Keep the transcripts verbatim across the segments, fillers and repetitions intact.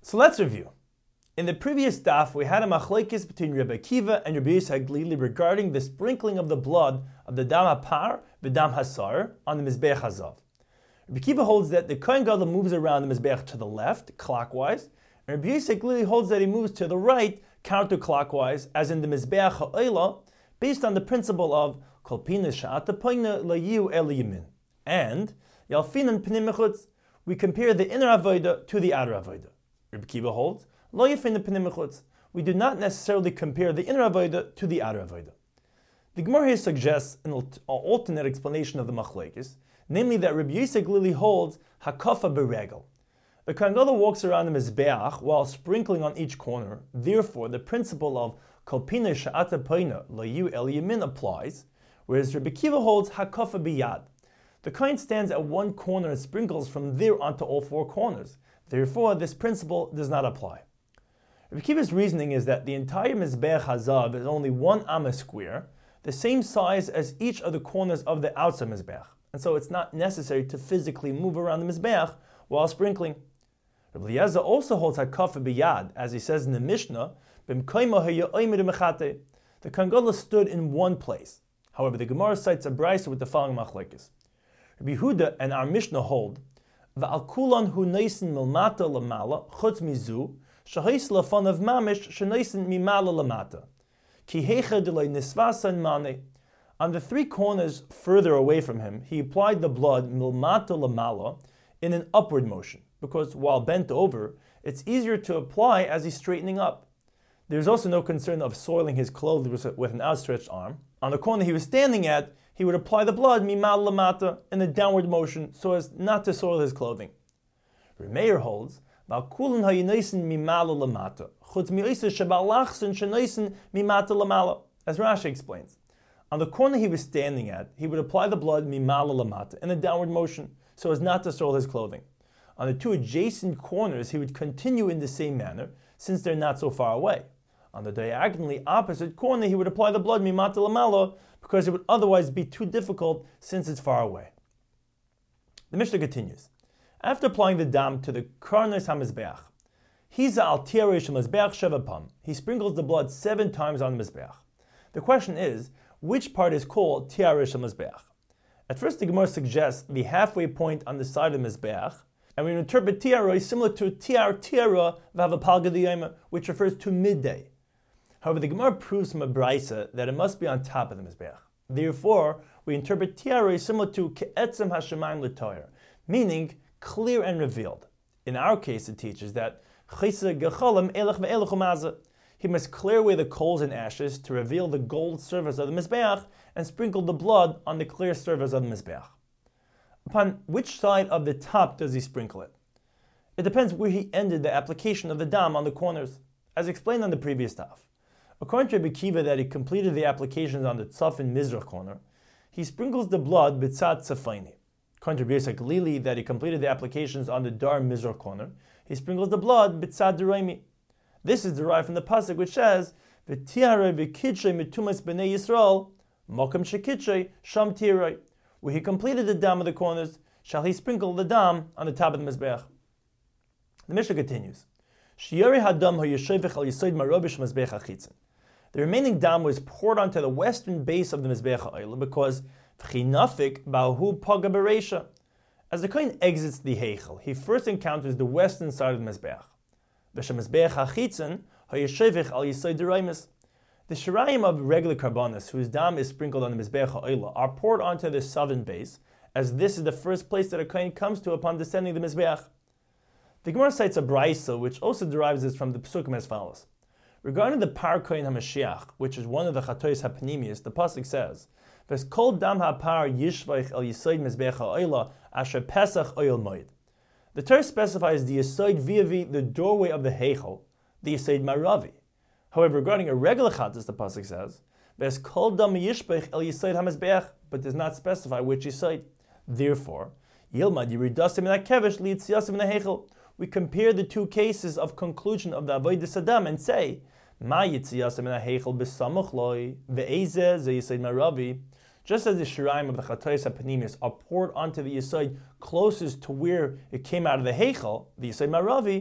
So let's review. In the previous daf, we had a machlekes between Rebbe Akiva and Rabbi Yossi HaGlili regarding the sprinkling of the blood of the dam hapar, the dam hasar, on the mizbeach hazav. Rabbi Akiva holds that the Kohen Gadol moves around the mizbeach to the left, clockwise, and Rabbi Yossi HaGlili holds that he moves to the right, counterclockwise, as in the mizbeach ha'olah, based on the principle of kol pina sha'ata poina layu el yamin, and yalfinan pnim mechutz. We compare the inner avodah to the outer avodah. Rabbi Akiva holds lo yafin pnim mechutz. We do not necessarily compare the inner avodah to the outer avodah. The Gemara here suggests an alternate explanation of the machlekes, namely that Rabbi Yossi HaGlili holds hakafa beregel. The Kohen Gadol walks around the mizbeach while sprinkling on each corner. Therefore, the principle of kol pina sha'ata poina layu el yamin applies, whereas Rabbi Akiva holds hakafa biyad. The Kohen stands at one corner and sprinkles from there onto all four corners. Therefore, this principle does not apply. Rabbi Akiva's reasoning is that the entire mizbeach hazav is only one amma square, the same size as each of the corners of the outside mizbeach, and so it's not necessary to physically move around the mizbeach while sprinkling. Rabbi Eliezer also holds hakafa biyad, as he says in the Mishnah, the Kohen Gadol stood in one place. However, the Gemara cites a brayso with the following machlekes. Rabbi Yehuda and our Mishnah hold, V'al kulan hu neisin milmata lamala chutz mizu shahis lafanav mamish sheneisin mimala lamata ki hecha delay nisvasan mane. On the three corners further away from him, he applied the blood milmata lamala in an upward motion, because while bent over, it's easier to apply as he's straightening up. There's also no concern of soiling his clothes with an outstretched arm. On the corner he was standing at, he would apply the blood mimal lamata in a downward motion so as not to soil his clothing. Remeir holds, as Rashi explains. On the corner he was standing at, he would apply the blood mimal lamata in a downward motion so as not to soil his clothing. On the two adjacent corners he would continue in the same manner since they're not so far away. On the diagonally opposite corner he would apply the blood mimata lamala because it would otherwise be too difficult since it's far away. The Mishnah continues. After applying the dam to the karnes hamizbeach, hiza al tiaresh hamizbeach shevapam. He sprinkles the blood seven times on the mizbeach. The question is, which part is called tiaresh hamizbeach? At first, the Gemara suggests the halfway point on the side of the mizbeach, and we interpret tiara similar to tiar tiara v'havapalga diyema, which refers to midday. However, the Gemara proves from a brayso that it must be on top of the mizbeach. Therefore, we interpret tiara similar to ke'etzem hashemayim l'toyer, meaning clear and revealed. In our case, it teaches that chisa gecholim elech ve'elech umaza. He must clear away the coals and ashes to reveal the gold surface of the mizbeach and sprinkle the blood on the clear surface of the mizbeach. Upon which side of the top does he sprinkle it? It depends where he ended the application of the dam on the corners, as explained on the previous daf. According to Rebbe Akiva that he completed the applications on the tzafin mizrach corner, he sprinkles the blood b'tzad tzafayni. According to Rabbi Yossi HaGlili that he completed the applications on the dar mizrach corner, he sprinkles the blood b'tzad deraimi. This is derived from the pasuk which says, "V'tiarei v'kidshei mitumas b'nei Yisrael, mokem shekidshei sham tiarei." Where he completed the dam of the corners, shall he sprinkle the dam on the top of the mizbeach. The Mishnah continues. Shiori hadam hayeshevich al yisoid marobish mizbeach hachitzin. The remaining dam was poured onto the western base of the mizbeach ha'olah because v'chinafik ba'hu paga bereisha. As the kohen exits the heichel, he first encounters the western side of the mizbeach. V'shem mizbeach hachitzin hayeshevich al yisoid deraimis. The shirayim of regular karbanis, whose dam is sprinkled on the mizbeach ha'olah, are poured onto the southern base, as this is the first place that a kohen comes to upon descending the mizbeach. The Gemara cites a brayso, which also derives this from the Pesukim as follows. Regarding the par kohen hamashiach, which is one of the chatois hapnimius, the pasuk says, "Ves kol dam hapar yishvaich el yisoid mizbeach ha'olah asher pesach oil moed." The Torah specifies the yisoid viavi, the doorway of the heichel, the yisoid maravi. However, regarding a regular chatas, the pasuk says, "Ves kol dam yishbech el yisoid hamizbeach," but does not specify which yisoid. Therefore, yilmad yiridasim in hakevish liitziasim in hehechel. We compare the two cases of conclusion of the avodas hadam and say, "Ma yitziasim in hehechel b'samuch loy ve'ezeh ze yisoid maravi." Just as the shiraim of the chatois hapanimis are poured onto the yisoid closest to where it came out of the heichel, the yisoid maravi,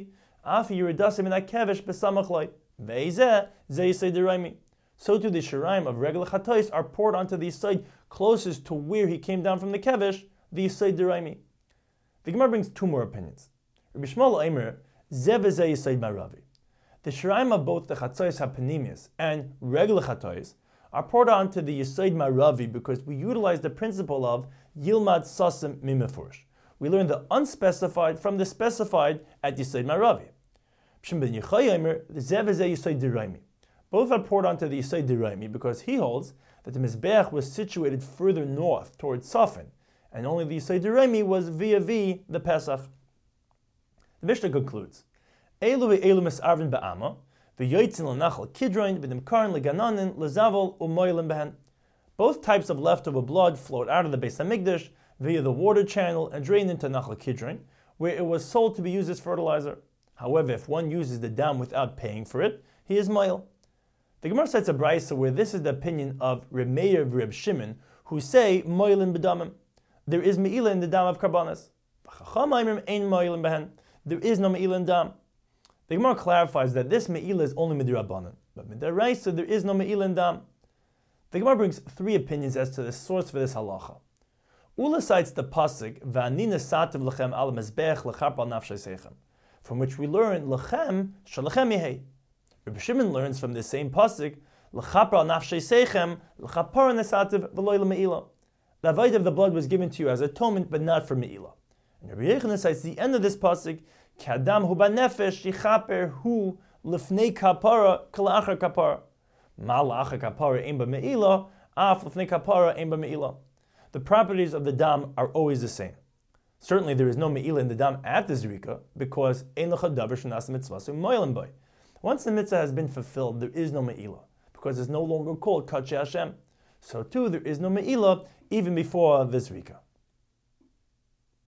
Afi yiridasim in akevish besamachloi. Veizeh ze yisay deraimi. So too the shiraim of regular chatois are poured onto the yisay closest to where he came down from the kevish, the yisay deraimi. The Gemara brings two more opinions. Rabbi Shmuel Eimer, zeh v'zeh yisay maravi. The shiraim of both the chatois hapanimius and regular chatois are poured onto the yisay maravi because we utilize the principle of yilmad sasim mimefurish. We learn the unspecified from the specified at yisay maravi. Shimon ben Yochai Eimer, zeh v'zeh yisay deraimi. Both are poured onto the Yisay Deraimi because he holds that the Mizbeach was situated further north towards Safin, and only the Yisay Deraimi was vis-a-vis the Pesach. The Mishnah concludes, Elu ve'elu mis'arvin ba'ama, v'yoytzin l'nachal kidroin, v'dimkarin l'gananin, l'zavol, u'moylim behen. Both types of leftover blood flowed out of the Beis HaMikdash via the water channel and drained into Nachal Kidron, where it was sold to be used as fertilizer. However, if one uses the dam without paying for it, he is moil. The Gemara cites a brayso where this is the opinion of Reb Meir and Reb Shimon, who say moilin b'damim. There is meila in the dam of karbanas. There is no meila in dam. The Gemara clarifies that this meila is only midrabanan, but midaraisa there is no meila in dam. The Gemara brings three opinions as to the source for this halacha. Ula cites the pasuk v'ani nesativ lechem al mezbech lecharpal nafshay seichem, from which we learn lechem shalachem yehei. Rabbi Shimon learns from this same pasuk, l'chapar nafshei seichem, l'chapar nesativ v'loy l'meila. The avodah of the blood was given to you as atonement, but not for meila. And Rabbi Yochanan cites the end of this pasuk, k'adam hu b'nefesh yichaper hu l'fnei kapara k'la'achar kapara. Ma la'achar kapara ein b'meila, af l'fnei kapara ein b'meila. The properties of the dam are always the same. Certainly there is no meila in the dam at the zrika, because ein l'cha davar shenas mitzvah so moilim boy. Once the mitzvah has been fulfilled, there is no me'ilah, because it's no longer called Kadshe Hashem. So too, there is no me'ilah even before the zrika.